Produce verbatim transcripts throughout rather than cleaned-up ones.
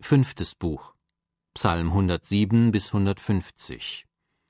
Fünftes Buch, Psalm hundertsieben bis hundertfünfzig.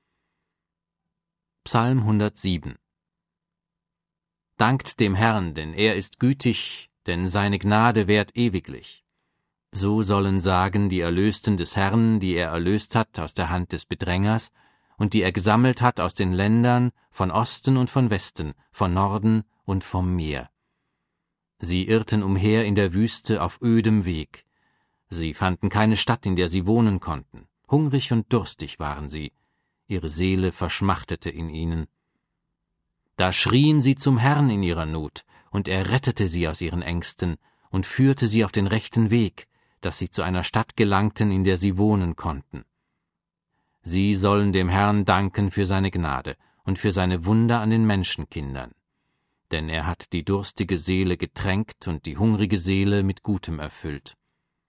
Psalm hundertsieben. Dankt dem Herrn, denn er ist gütig, denn seine Gnade währt ewiglich. So sollen sagen die Erlösten des Herrn, die er erlöst hat aus der Hand des Bedrängers und die er gesammelt hat aus den Ländern, von Osten und von Westen, von Norden und vom Meer. Sie irrten umher in der Wüste auf ödem Weg. Sie fanden keine Stadt, in der sie wohnen konnten. Hungrig und durstig waren sie. Ihre Seele verschmachtete in ihnen. Da schrien sie zum Herrn in ihrer Not, und er rettete sie aus ihren Ängsten und führte sie auf den rechten Weg, dass sie zu einer Stadt gelangten, in der sie wohnen konnten. Sie sollen dem Herrn danken für seine Gnade und für seine Wunder an den Menschenkindern. Denn er hat die durstige Seele getränkt und die hungrige Seele mit Gutem erfüllt.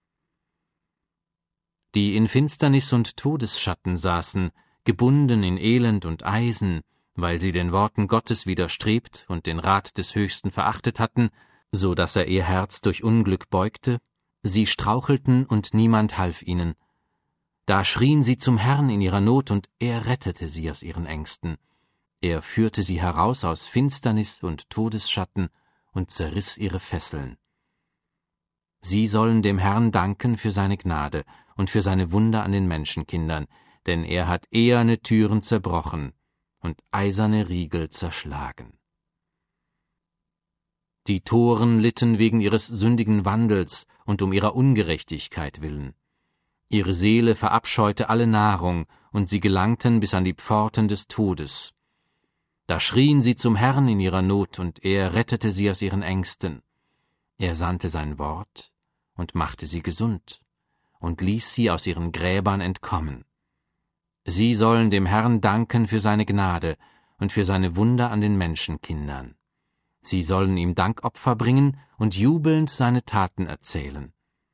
Die in Finsternis und Todesschatten saßen, gebunden in Elend und Eisen, weil sie den Worten Gottes widerstrebt und den Rat des Höchsten verachtet hatten, so dass er ihr Herz durch Unglück beugte, sie strauchelten und niemand half ihnen. Da schrien sie zum Herrn in ihrer Not, und er rettete sie aus ihren Ängsten. Er führte sie heraus aus Finsternis und Todesschatten und zerriss ihre Fesseln. Sie sollen dem Herrn danken für seine Gnade und für seine Wunder an den Menschenkindern, denn er hat eherne Türen zerbrochen und eiserne Riegel zerschlagen. Die Toren litten wegen ihres sündigen Wandels und um ihrer Ungerechtigkeit willen. Ihre Seele verabscheute alle Nahrung, und sie gelangten bis an die Pforten des Todes. Da schrien sie zum Herrn in ihrer Not, und er rettete sie aus ihren Ängsten. Er sandte sein Wort und machte sie gesund und ließ sie aus ihren Gräbern entkommen. Sie sollen dem Herrn danken für seine Gnade und für seine Wunder an den Menschenkindern. Sie sollen ihm Dankopfer bringen und jubelnd seine Taten erzählen.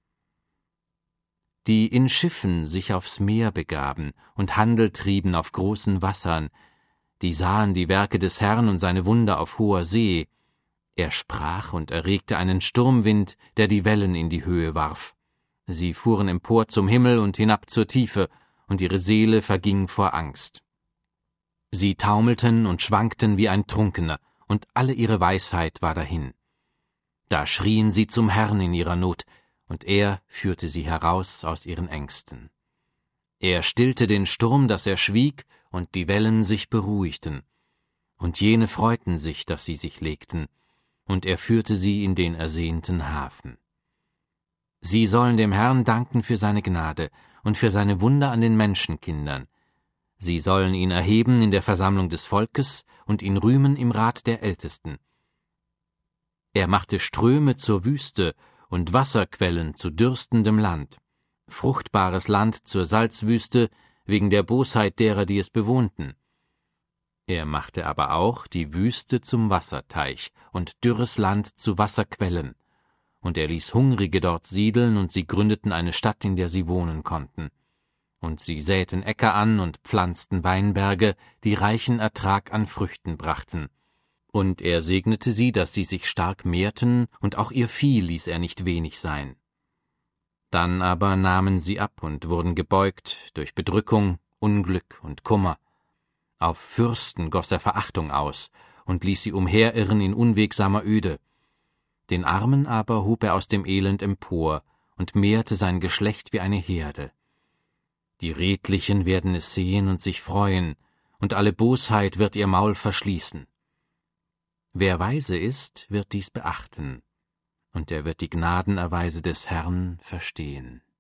Die in Schiffen sich aufs Meer begaben und Handel trieben auf großen Wassern, die sahen die Werke des Herrn und seine Wunder auf hoher See. Er sprach und erregte einen Sturmwind, der die Wellen in die Höhe warf. Sie fuhren empor zum Himmel und hinab zur Tiefe, und ihre Seele verging vor Angst. Sie taumelten und schwankten wie ein Trunkener, und alle ihre Weisheit war dahin. Da schrien sie zum Herrn in ihrer Not, und er führte sie heraus aus ihren Ängsten. Er stillte den Sturm, dass er schwieg, und die Wellen sich beruhigten. Und jene freuten sich, dass sie sich legten, und er führte sie in den ersehnten Hafen. Sie sollen dem Herrn danken für seine Gnade und für seine Wunder an den Menschenkindern. Sie sollen ihn erheben in der Versammlung des Volkes und ihn rühmen im Rat der Ältesten. Er machte Ströme zur Wüste und Wasserquellen zu dürstendem Land, fruchtbares Land zur Salzwüste wegen der Bosheit derer, die es bewohnten. Er machte aber auch die Wüste zum Wasserteich und dürres Land zu Wasserquellen. Und er ließ Hungrige dort siedeln, und sie gründeten eine Stadt, in der sie wohnen konnten. Und sie säten Äcker an und pflanzten Weinberge, die reichen Ertrag an Früchten brachten. Und er segnete sie, dass sie sich stark mehrten, und auch ihr Vieh ließ er nicht wenig sein. Dann aber nahmen sie ab und wurden gebeugt durch Bedrückung, Unglück und Kummer. Auf Fürsten goss er Verachtung aus und ließ sie umherirren in unwegsamer Öde. Den Armen aber hob er aus dem Elend empor und mehrte sein Geschlecht wie eine Herde. Die Redlichen werden es sehen und sich freuen, und alle Bosheit wird ihr Maul verschließen. Wer weise ist, wird dies beachten, und er wird die Gnadenerweise des Herrn verstehen.